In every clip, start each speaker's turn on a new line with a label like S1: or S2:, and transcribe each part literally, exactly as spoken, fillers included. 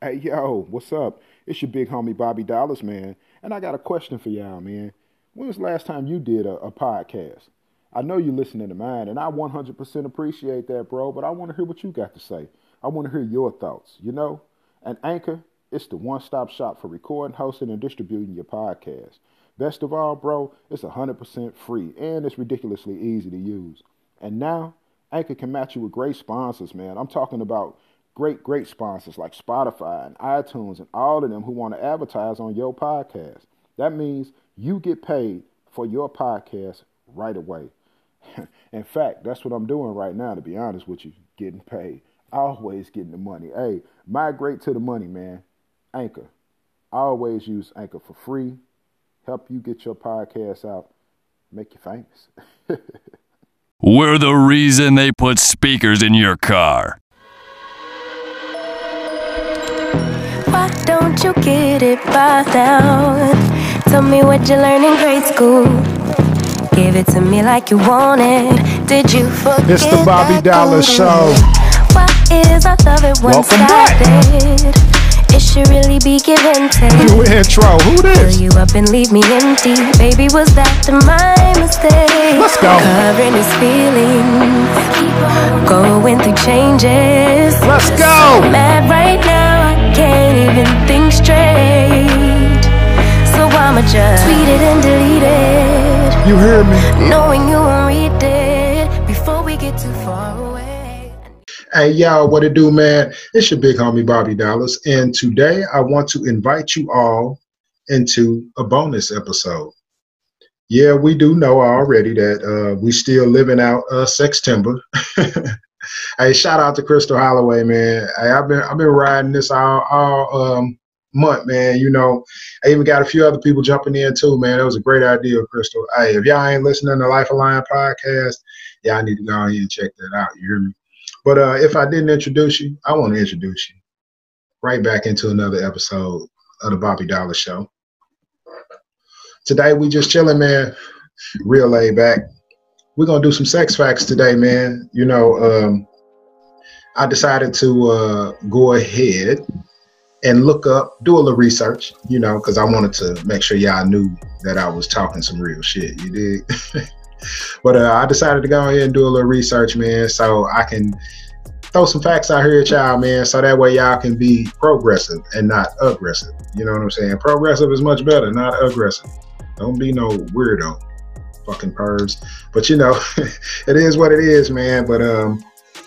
S1: Hey, yo, what's up? It's your big homie Bobby Dollars, man. And I got a question for y'all, man. When was the last time you did a, a podcast? I know you're listening to mine, and I one hundred percent appreciate that, bro, but I want to hear what you got to say. I want to hear your thoughts, you know? And Anchor, it's the one stop shop for recording, hosting, and distributing your podcast. Best of all, bro, it's one hundred percent free, and it's ridiculously easy to use. And now, Anchor can match you with great sponsors, man. I'm talking about great, great sponsors like Spotify and iTunes and all of them who want to advertise on your podcast. That means you get paid for your podcast right away. In fact, that's what I'm doing right now, to be honest with you, getting paid. Always getting the money. Hey, migrate to the money, man. Anchor. I always use Anchor for free. Help you get your podcast out. Make you famous.
S2: We're the reason they put speakers in your car.
S3: Why don't you get it by now? Tell me what you learned in grade school. Give it to me like you want it. Did you forget?
S1: It's the Bobby Dollars Show.
S3: Why is our love it one-sided? It should really be given to.
S1: New intro. Who this?
S3: Fill you up and leave me empty. Baby, was that my mistake?
S1: Let's go.
S3: Covering his feelings, going through changes.
S1: Let's go.
S3: So mad right now, I can't even think straight. So I'ma just tweet it and delete it.
S1: You hear me?
S3: Knowing you won't read it before we get too far away.
S4: Hey, y'all, what it do, man? It's your big homie, Bobby Dollars. And today I want to invite you all into a bonus episode. Yeah, we do know already that uh, we still living out uh, Sextember. Hey, shout out to Crystal Holloway, man. Hey, I've been I've been riding this all, all um, month, man. You know, I even got a few other people jumping in too, man. It was a great idea, Crystal. Hey, if y'all ain't listening to Life Align podcast, y'all need to go ahead and check that out. You hear me? But uh, if I didn't introduce you, I want to introduce you right back into another episode of the Bobby Dollar Show. Today, we just chilling, man. Real laid back. We're going to do some sex facts today, man. You know, um, I decided to uh, go ahead and look up, do a little research, you know, because I wanted to make sure y'all knew that I was talking some real shit. You dig? But uh, I decided to go ahead and do a little research, man, so I can throw some facts out here at y'all, man, so that way y'all can be progressive and not aggressive. You know what I'm saying? Progressive is much better, not aggressive. Don't be no weirdo, fucking pervs. But, you know, it is what it is, man. But, um,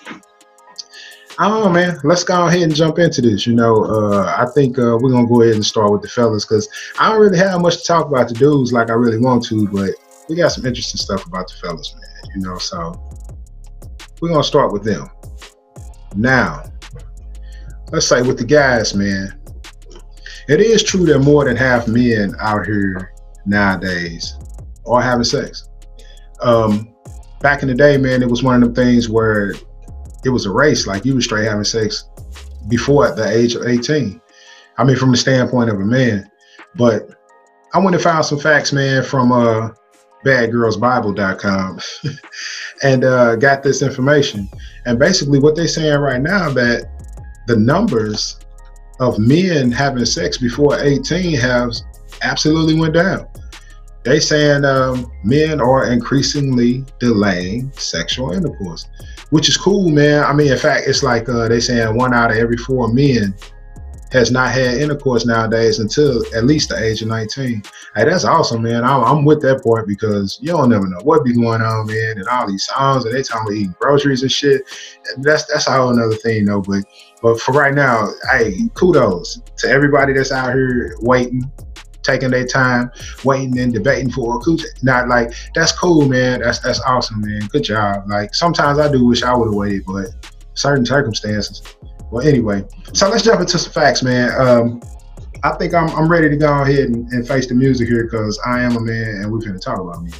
S4: I don't know, man. Let's go ahead and jump into this. You know, uh, I think uh, we're going to go ahead and start with the fellas because I don't really have much to talk about the dudes like I really want to, but we got some interesting stuff about the fellas, man, you know, so we're going to start with them. Now, let's say with the guys, man, it is true that more than half men out here nowadays are having sex. Um, back in the day, man, it was one of them things where it was a race, like you were straight having sex before the age of eighteen. I mean, from the standpoint of a man. But I went and found some facts, man, from uh, bad girls bible dot com and uh, got this information. And basically what they're saying right now that the numbers of men having sex before eighteen have absolutely went down. They saying um, men are increasingly delaying sexual intercourse, which is cool, man. I mean, in fact, it's like uh, they saying one out of every four men has not had intercourse nowadays until at least the age of nineteen. Hey, that's awesome, man. I'm, I'm with that part because you don't never know what be going on, man, and all these songs, and they talking about eating groceries and shit. That's that's a whole another thing, though. But but for right now, hey, kudos to everybody that's out here waiting, taking their time, waiting and debating for a coochie. Not like that's cool, man. That's that's awesome, man. Good job. Like sometimes I do wish I would have waited, but certain circumstances. Well, anyway, so let's jump into some facts, man. Um, I think I'm I'm ready to go ahead and, and face the music here because I am a man and we're going to talk about me.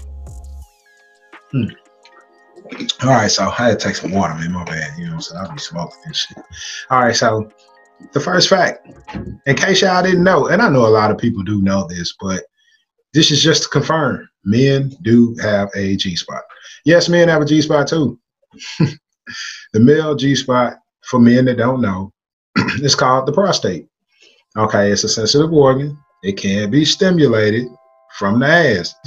S4: Hmm. All right, so I had to take some water, man. My bad. You know what I'm saying? I'll be smoking and shit. All right, so the first fact, in case y'all didn't know, and I know a lot of people do know this, but this is just to confirm, men do have a G-spot. Yes, men have a G-spot too. The male G-spot, for men that don't know, It's called the prostate. Okay, it's a sensitive organ. It can be stimulated from the ass.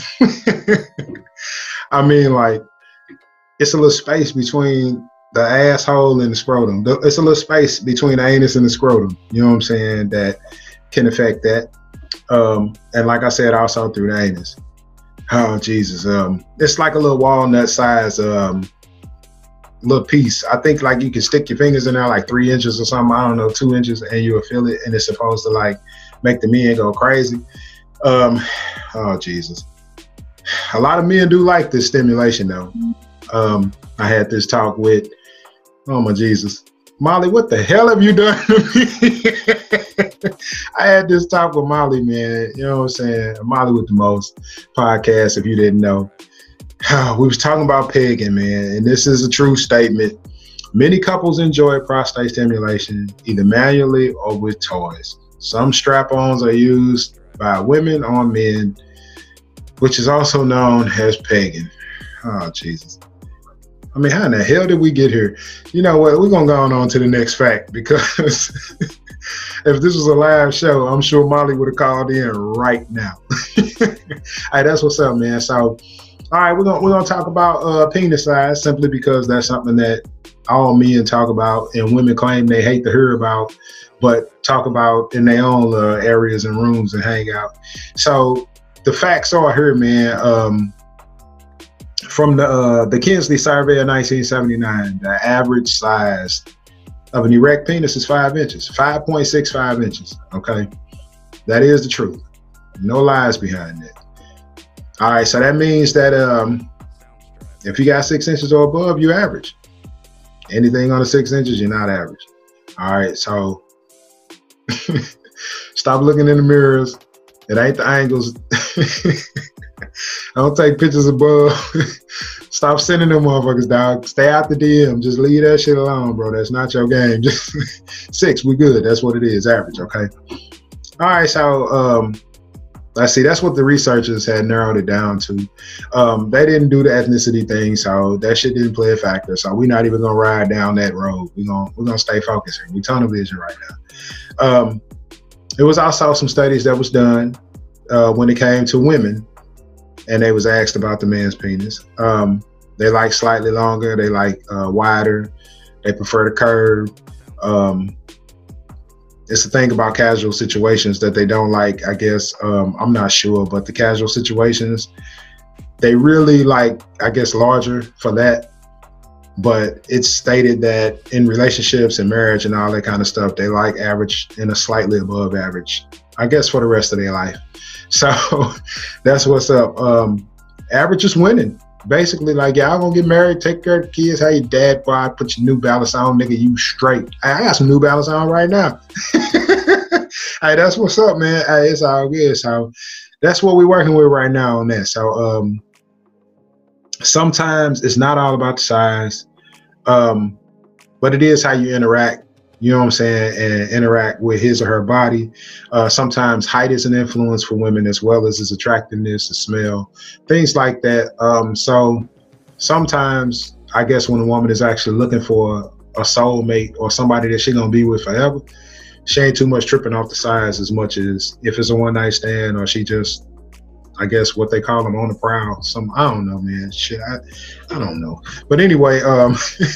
S4: I mean, like, it's a little space between the asshole and the scrotum. It's a little space between the anus and the scrotum. You know what I'm saying? That can affect that. Um, and like I said, also through the anus. Oh, Jesus. Um, it's like a little walnut size um, little piece. I think like you can stick your fingers in there like three inches or something. I don't know, two inches, and you'll feel it. And it's supposed to like make the men go crazy. Um, oh, Jesus. A lot of men do like this stimulation, though. Um, I had this talk with, oh, my Jesus. Molly, what the hell have you done to me? I had this talk with Molly, man. You know what I'm saying? Molly with the most podcasts, if you didn't know. We was talking about pegging, man, and this is a true statement. Many couples enjoy prostate stimulation, either manually or with toys. Some strap-ons are used by women on men, which is also known as pegging. Oh, Jesus. I mean, how in the hell did we get here? You know what? We're going to go on to the next fact, because if this was a live show, I'm sure Molly would have called in right now. Hey, that's what's up, man. So, all right, we're going we're gonna talk about uh, penis size, simply because that's something that all men talk about and women claim they hate to hear about, but talk about in their own uh, areas and rooms and hang out. So the facts are here, man. Um, from the uh, the Kinsley survey of nineteen seventy-nine, the average size of an erect penis is five inches, five point six five inches. Okay, that is the truth. No lies behind that. All right, so that means that um, if you got six inches or above, you're average. Anything under six inches, you're not average. All right, so stop looking in the mirrors. It ain't the angles. Don't take pictures above. Stop sending them motherfuckers, dog. Stay out the D M. Just leave that shit alone, bro. That's not your game. Just six, we good. That's what it is, average, okay? All right, so um, let's see. That's what the researchers had narrowed it down to. Um, they didn't do the ethnicity thing, so that shit didn't play a factor. So we're not even gonna ride down that road. We're gonna we're gonna stay focused here. We tunnel vision right now. Um, there was also some studies that was done uh, when it came to women, and they was asked about the man's penis. Um, they like slightly longer. They like uh, wider. They prefer the curve. Um, it's the thing about casual situations that they don't like, I guess. Um, I'm not sure, but the casual situations, they really like, I guess, larger for that. But it's stated that in relationships and marriage and all that kind of stuff, they like average and a slightly above average, I guess, for the rest of their life. So that's what's up. Um, average is winning. Basically, like, y'all gonna get married, take care of the kids. Hey, dad, boy, put your New Balance on, nigga, you straight. Hey, I got some New Balance on right now. Hey, that's what's up, man. Hey, it's all good. So that's what we're working with right now on that. So um, sometimes it's not all about the size, um, but it is how you interact. You know what I'm saying, and interact with his or her body. Uh, sometimes height is an influence for women, as well as his attractiveness, the smell, things like that. Um, so sometimes, I guess, when a woman is actually looking for a soulmate or somebody that she's gonna be with forever, she ain't too much tripping off the size as much as if it's a one night stand, or she just, I guess, what they call them on the prowl. Some, I don't know, man. Shit, I, I don't know. But anyway, um,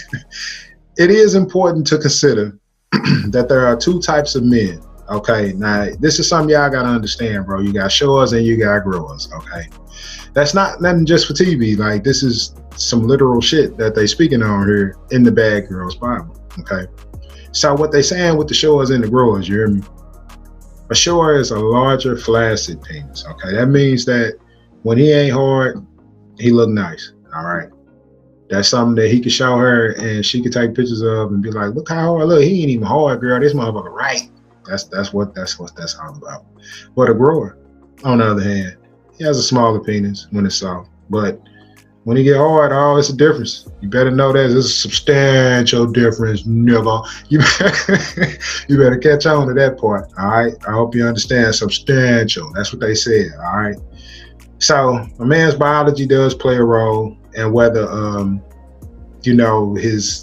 S4: it is important to consider that there are two types of men. Okay, now this is something y'all gotta understand, bro. You got showers and you got growers. Okay, that's not nothing just for T V. Like, this is some literal shit that they speaking on here in the Bad Girls Bible. Okay, so what they saying with the showers and the growers, you hear me? A shower is a larger, flaccid penis. Okay, that means that when he ain't hard, he look nice. All right. That's something that he could show her and she could take pictures of and be like, look how hard, look, he ain't even hard, girl. This motherfucker right. That's that's what that's what that's all about. But a grower, on the other hand, he has a smaller penis when it's soft. But when he get hard, oh, it's a difference. You better know that there's a substantial difference, nigga. You better, you better catch on to that part. All right. I hope you understand substantial. That's what they said. All right. So a man's biology does play a role. And whether, um, you know, his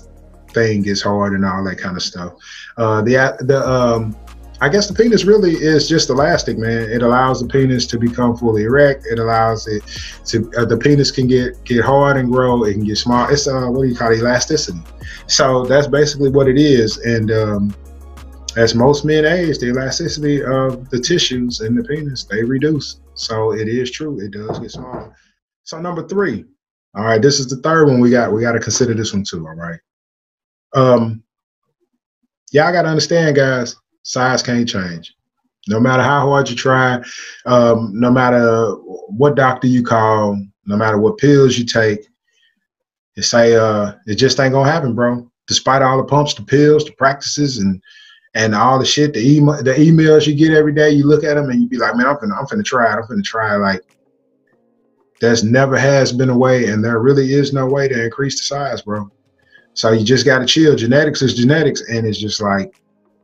S4: thing gets hard and all that kind of stuff. Uh, the the um, I guess the penis really is just elastic, man. It allows the penis to become fully erect. It allows it to uh, the penis can get get hard and grow. It can get small. It's uh, what do you call it? Elasticity. So that's basically what it is. And um, as most men age, the elasticity of the tissues in the penis, they reduce. So it is true. It does get smaller. So number three. All right, this is the third one we got. We got to consider this one too. All right. Um, y'all got to understand, guys. Size can't change. No matter how hard you try, um, no matter what doctor you call, no matter what pills you take, you say uh, it just ain't gonna happen, bro. Despite all the pumps, the pills, the practices, and and all the shit, the email, the emails you get every day, you look at them and you be like, man, I'm finna, I'm finna try it. I'm finna try it. Like, there's never has been a way, and there really is no way to increase the size, bro. So you just gotta chill. Genetics is genetics, and it's just like,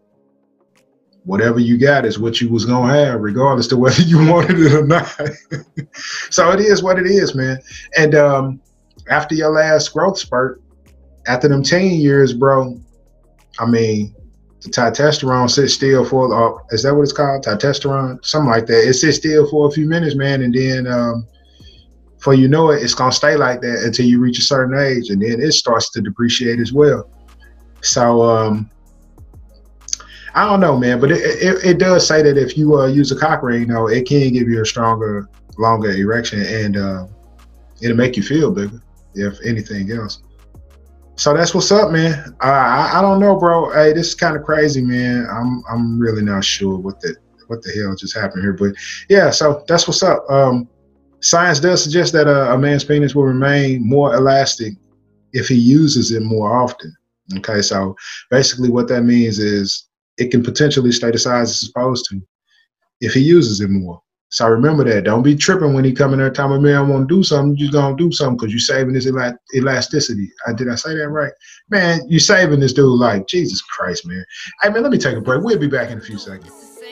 S4: whatever you got is what you was gonna have, regardless of whether you wanted it or not. So it is what it is, man. And um, after your last growth spurt, after them teen years, bro, I mean, the testosterone sits still for, uh, is that what it's called? Testosterone? Something like that. It sits still for a few minutes, man. And then um, before you know it, it's gonna stay like that until you reach a certain age. And then it starts to depreciate as well. So, um, I don't know, man, but it, it, it does say that if you uh, use a cock ring, you know, it can give you a stronger, longer erection, and uh, it'll make you feel bigger, if anything else. So that's what's up, man. Uh, I, I don't know, bro. Hey, this is kind of crazy, man. I'm I'm really not sure what the what the hell just happened here, but yeah. So that's what's up. Um, science does suggest that a, a man's penis will remain more elastic if he uses it more often. Okay, so basically what that means is it can potentially stay the size it's supposed to if he uses it more. So remember that. Don't be tripping when he come in there and tell me, man, I want to do something. You're going to do something because you're saving this el elasticity. I, did I say that right? Man, you're saving this dude like, Jesus Christ, man. Hey, man, let me take a break. We'll be back in a few seconds.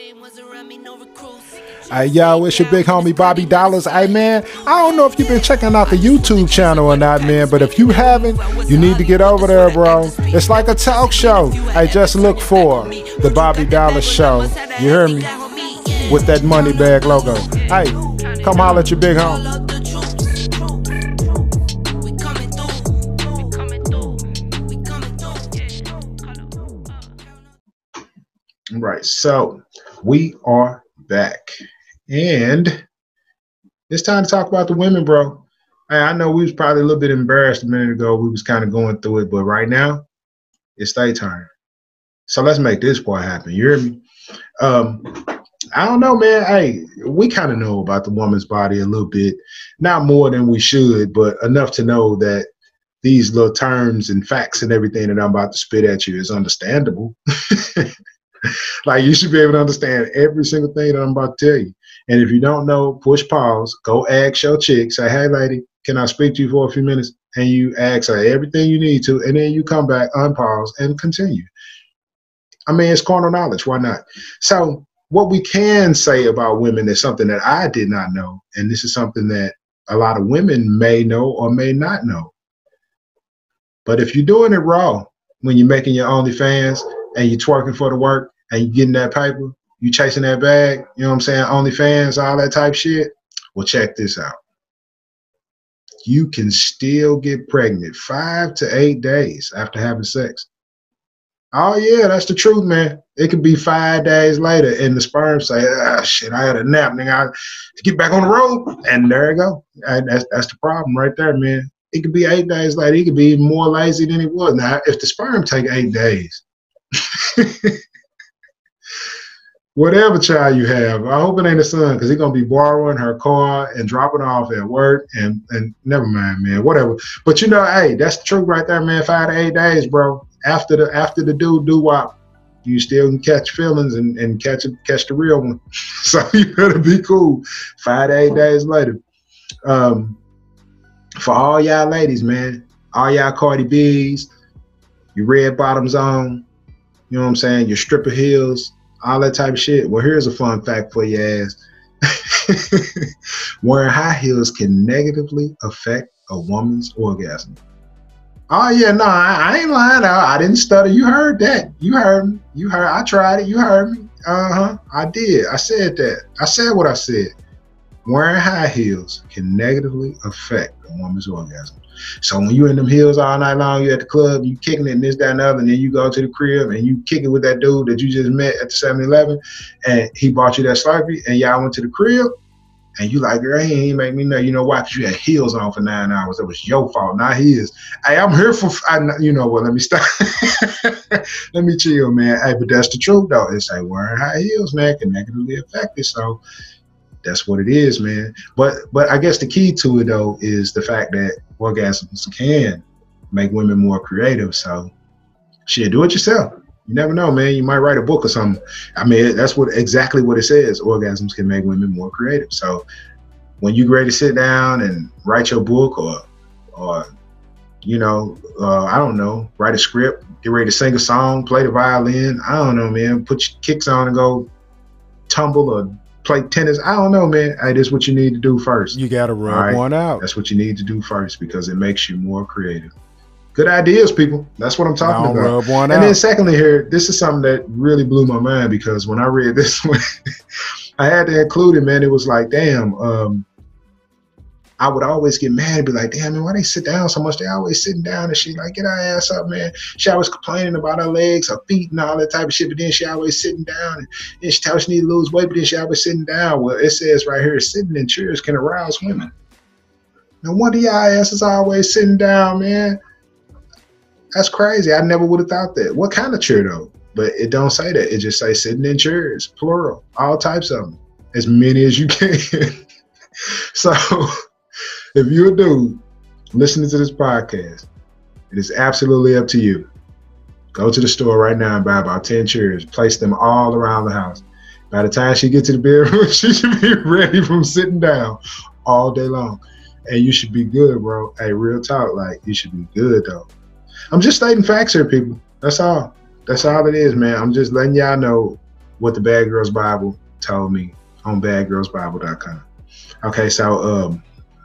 S1: Hey, yo, it's your big homie Bobby Dollars. Hey, man, I don't know if you've been checking out the YouTube channel or not, man, but if you haven't, you need to get over there, bro. It's like a talk show. Hey, just look for the Bobby Dollars Show. You hear me? With that money bag logo. Hey, come holler at your big homie.
S4: Right, so we are back. And it's time to talk about the women, bro. I know we was probably a little bit embarrassed a minute ago. We was kind of going through it, but right now, it's their turn. So let's make this part happen. You hear me? Um, I don't know, man. Hey, we kind of know about the woman's body a little bit. Not more than we should, but enough to know that these little terms and facts and everything that I'm about to spit at you is understandable. Like, you should be able to understand every single thing that I'm about to tell you. And if you don't know, push pause, go ask your chick, say, hey, lady, can I speak to you for a few minutes? And you ask her everything you need to, and then you come back, unpause, and continue. I mean, it's carnal knowledge. Why not? So what we can say about women is something that I did not know, and this is something that a lot of women may know or may not know. But if you're doing it raw, when you're making your OnlyFans and you're twerking for the work and you're getting that paper, you chasing that bag, you know what I'm saying, OnlyFans, all that type shit, well, check this out. You can still get pregnant five to eight days after having sex. Oh, yeah, that's the truth, man. It could be five days later and the sperm say, ah, shit, I had a nap, nigga. I get back on the road. And there you go. And that's, that's the problem right there, man. It could be eight days later. He could be even more lazy than he was. Now, if the sperm take eight days, whatever child you have, I hope it ain't a son, because he's going to be borrowing her car and dropping off at work and, and never mind, man, whatever. But, you know, hey, that's the truth right there, man. Five to eight days, bro. After the after the dude do wop, you still can catch feelings and, and catch, catch the real one. So you better be cool. Five to eight days later. Um, for all y'all ladies, man, all y'all Cardi B's, your red bottoms on, you know what I'm saying, your stripper heels, all that type of shit. Well, here's a fun fact for your ass. Wearing high heels can negatively affect a woman's orgasm. Oh yeah, no, I, I ain't lying. I, I didn't stutter. You heard that. You heard me. You heard. I tried it. You heard me. Uh huh. I did. I said that. I said what I said. Wearing high heels can negatively affect a woman's orgasm. So when you in them heels all night long, you at the club, you kicking it and this, that, and the other, and then you go to the crib and you kick it with that dude that you just met at the seven eleven, and he bought you that Slurpee, and y'all went to the crib, and you like, girl, he ain't make me know. You know why? Because you had heels on for nine hours. That was your fault, not his. Hey, I'm here for, I, you know what, let me stop. Let me chill, man. Hey, but that's the truth, though. It's like wearing high heels, man, can negatively affect it. So that's what it is, man. But but I guess the key to it, though, is the fact that orgasms can make women more creative. So shit, do it yourself. You never know, man. You might write a book or something. I mean, that's what exactly what it says. Orgasms can make women more creative. So when you're ready to sit down and write your book, or or you know, uh, I don't know, write a script, get ready to sing a song, play the violin. I don't know, man. Put your kicks on and go tumble or play tennis. I don't know, man. Hey, this is what you need to do first.
S1: You got to rub
S4: right?
S1: one out.
S4: That's what you need to do first, because it makes you more creative. Good ideas, people. That's what I'm talking
S1: Don't
S4: about.
S1: Rub one
S4: and
S1: out.
S4: then secondly here, this is something that really blew my mind, because when I read this one, I had to include it, man. It was like, damn, um, I would always get mad and be like, damn, man, why they sit down so much? They always sitting down, and she like, get her ass up, man. She always complaining about her legs, her feet, and all that type of shit, but then she always sitting down, and then she tells she need to lose weight, but then she always sitting down. Well, it says right here, sitting in chairs can arouse women. No wonder y'all asses always sitting down, man. That's crazy. I never would have thought that. What kind of chair, though? But it don't say that. It just say sitting in chairs, plural, all types of them, as many as you can. So if you're a dude listening to this podcast, it is absolutely up to you. Go to the store right now and buy about ten chairs. Place them all around the house. By the time she gets to the bedroom, she should be ready from sitting down all day long. And you should be good, bro. Hey, real talk, like, you should be good, though. I'm just stating facts here, people. That's all. That's all it is, man. I'm just letting y'all know what the Bad Girls Bible told me on bad girls bible dot com. Okay, so, um,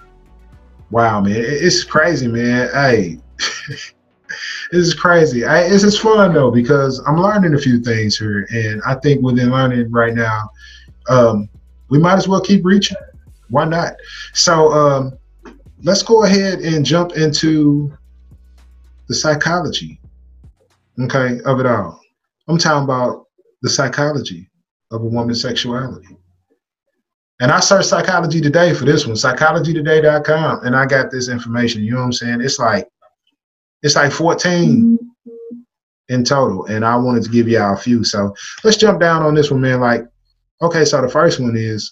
S4: wow, man. It's crazy, man. Hey, this is crazy. I, this is fun, though, because I'm learning a few things here. And I think within learning right now, um, we might as well keep reaching. Why not? So um, let's go ahead and jump into the psychology, okay, of it all. I'm talking about the psychology of a woman's sexuality. And I searched Psychology Today for this one, psychology today dot com, and I got this information. You know what I'm saying? It's like it's like fourteen in total, and I wanted to give y'all a few. So let's jump down on this one, man. Like, okay, so the first one is,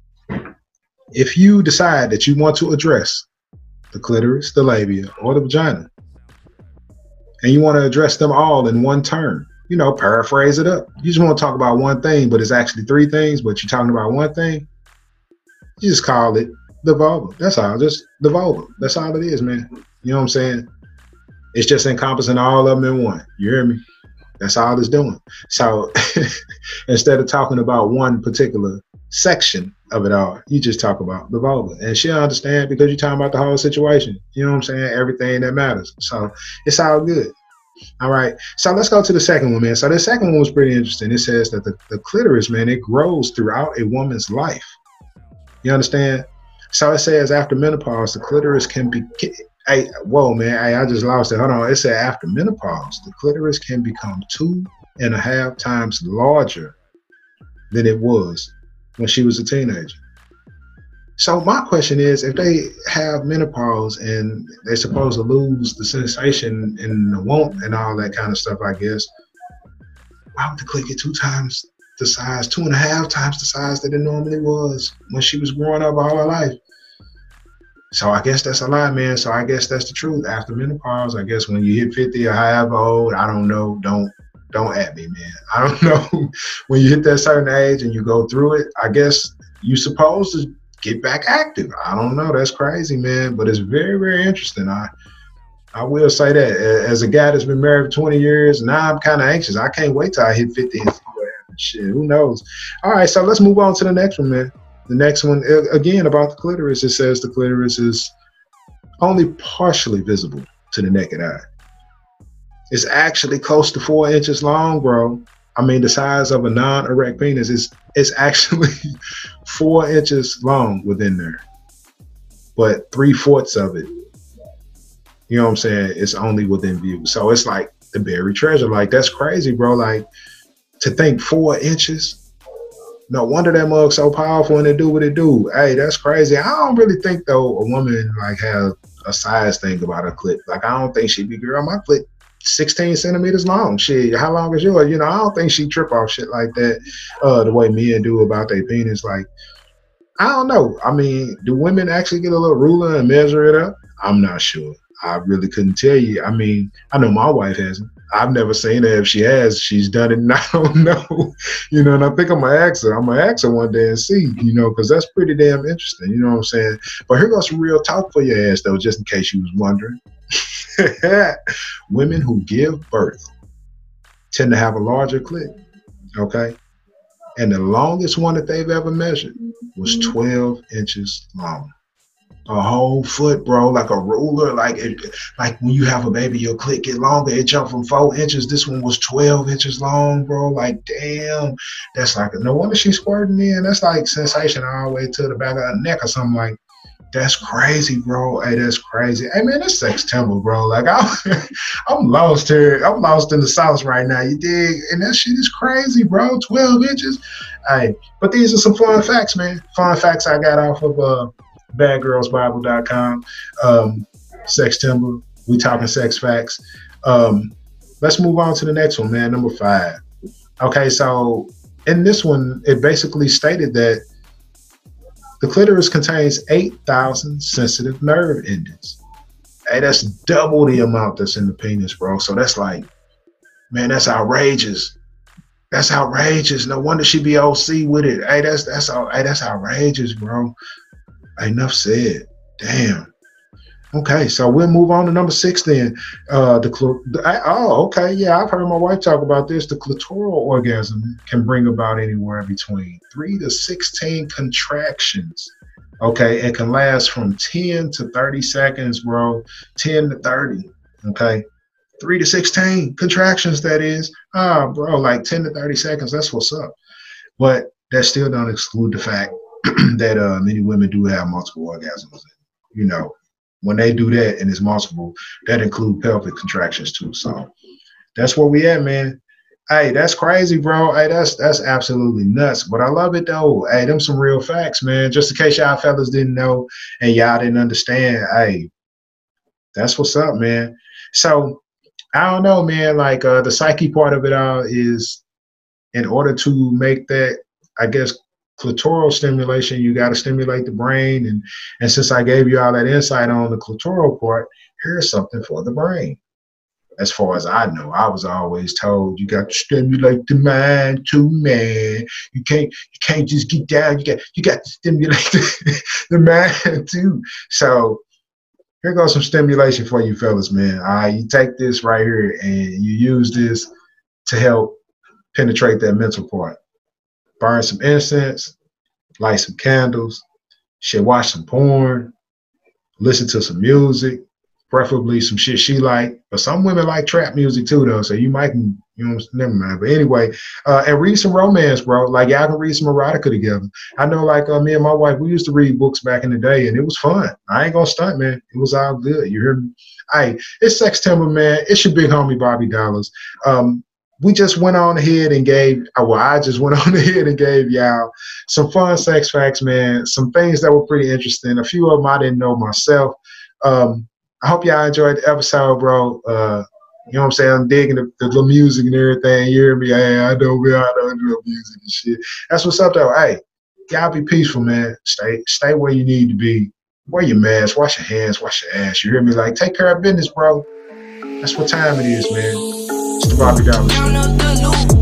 S4: if you decide that you want to address the clitoris, the labia, or the vagina, and you want to address them all in one turn, you know, paraphrase it up. You just want to talk about one thing, but it's actually three things, but you're talking about one thing. You just call it the vulva. That's all. Just the vulva. That's all it is, man. You know what I'm saying? It's just encompassing all of them in one. You hear me? That's all it's doing. So instead of talking about one particular section of it all, you just talk about the vulva. And she'll understand, because you're talking about the whole situation. You know what I'm saying? Everything that matters. So it's all good. All right. So let's go to the second one, man. So the second one was pretty interesting. It says that the, the clitoris, man, it grows throughout a woman's life. You understand? So it says after menopause, the clitoris can be, hey, whoa, man, hey, I just lost it. Hold on. It said after menopause, the clitoris can become two and a half times larger than it was when she was a teenager. So my question is, if they have menopause and they're supposed to lose the sensation and the want and all that kind of stuff, I guess, why would the clit get two times the size, two and a half times the size that it normally was when she was growing up all her life? So I guess that's a lie, man. So I guess that's the truth. After menopause, I guess when you hit fifty or however old, I don't know, don't don't at me, man. I don't know. When you hit that certain age and you go through it, I guess you're supposed to get back active. I don't know. That's crazy, man. But it's very, very interesting. I I will say that as a guy that's been married for twenty years, now I'm kind of anxious. I can't wait till I hit fifty and see what happens. Shit, who knows? All right, so let's move on to the next one, man. The next one, again, about the clitoris. It says the clitoris is only partially visible to the naked eye. It's actually close to four inches long, bro. I mean, the size of a non-erect penis is it's actually four inches long within there. But three-fourths of it, you know what I'm saying, it's only within view. So it's like the buried treasure. Like, that's crazy, bro. Like, to think four inches, no wonder that mug's so powerful and it do what it do. Hey, that's crazy. I don't really think, though, a woman, like, has a size thing about her clit. Like, I don't think she'd be, girl, my clit sixteen centimeters long. Shit, how long is yours? You know, I don't think she trip off shit like that uh, the way men do about their penis. Like, I don't know. I mean, do women actually get a little ruler and measure it up? I'm not sure. I really couldn't tell you. I mean, I know my wife hasn't. I've never seen her. If she has, she's done it, and I don't know. You know, and I think I'm going to ask her. I'm going to ask her one day and see, you know, because that's pretty damn interesting. You know what I'm saying? But here goes some real talk for your ass, though, just in case you was wondering. Women who give birth tend to have a larger clit, okay? And the longest one that they've ever measured was twelve inches long. A whole foot, bro, like a ruler. Like it, like when you have a baby, your clit get longer. It jumped from four inches. This one was twelve inches long, bro. Like, damn. That's like, no wonder she's squirting in. That's like sensation all the way to the back of her neck or something. Like, that's crazy, bro. Hey, that's crazy. Hey, man, that's sex temple, bro. Like, I'm, I'm lost here. I'm lost in the sauce right now, you dig? And that shit is crazy, bro. twelve inches. Hey, but these are some fun facts, man. Fun facts I got off of uh, bad girls bible dot com. Um, sex temple. We talking sex facts. Um, let's move on to the next one, man. Number five. Okay, so in this one, it basically stated that the clitoris contains eight thousand sensitive nerve endings. Hey, that's double the amount that's in the penis, bro. So that's like, man, that's outrageous. That's outrageous. No wonder she be O C with it. Hey, that's that's hey, that's outrageous, bro. Enough said. Damn. Okay, so we'll move on to number six then. Uh, the, the oh, okay, yeah, I've heard my wife talk about this. The clitoral orgasm can bring about anywhere between three to sixteen contractions. Okay, it can last from ten to thirty seconds, bro. ten to thirty. Okay, three to sixteen contractions. That is, ah, bro, like ten to thirty seconds. That's what's up. But that still don't exclude the fact that uh, many women do have multiple orgasms. You know. When they do that and it's multiple, that include pelvic contractions too. So that's where we at, man. Hey, that's crazy, bro. Hey, that's that's absolutely nuts. But I love it though. Hey, them some real facts, man. Just in case y'all fellas didn't know and y'all didn't understand. Hey, that's what's up, man. So I don't know, man. Like uh, the psyche part of it all is, in order to make that, I guess, clitoral stimulation, you got to stimulate the brain. And, and since I gave you all that insight on the clitoral part, here's something for the brain. As far as I know, I was always told you got to stimulate the mind too, man. You can't you can't just get down. You got you got to stimulate the, the mind too. So here goes some stimulation for you fellas, man. All right, you take this right here and you use this to help penetrate that mental part. Burn some incense, light some candles, shit, watch some porn, listen to some music, preferably some shit she like. But some women like trap music too, though, so you might, you know, never mind. But anyway, uh, and read some romance, bro. Like, y'all can read some erotica together. I know, like, uh, me and my wife, we used to read books back in the day, and it was fun. I ain't gonna stunt, man. It was all good. You hear me? Hey, it's Sex Timber, man. It's your big homie, Bobby Dollars. Um, We just went on ahead and gave, well, I just went on ahead and gave y'all some fun sex facts, man. Some things that were pretty interesting. A few of them I didn't know myself. Um, I hope y'all enjoyed the episode, bro. Uh, you know what I'm saying? I'm digging the, the, the music and everything. You hear me? Hey, I know me. I don't do music and shit. That's what's up, though. Hey, y'all be peaceful, man. Stay, stay where you need to be. Wear your mask. Wash your hands. Wash your ass. You hear me? Like, take care of business, bro. That's what time it is, man. It's the Bobby Dollars Show.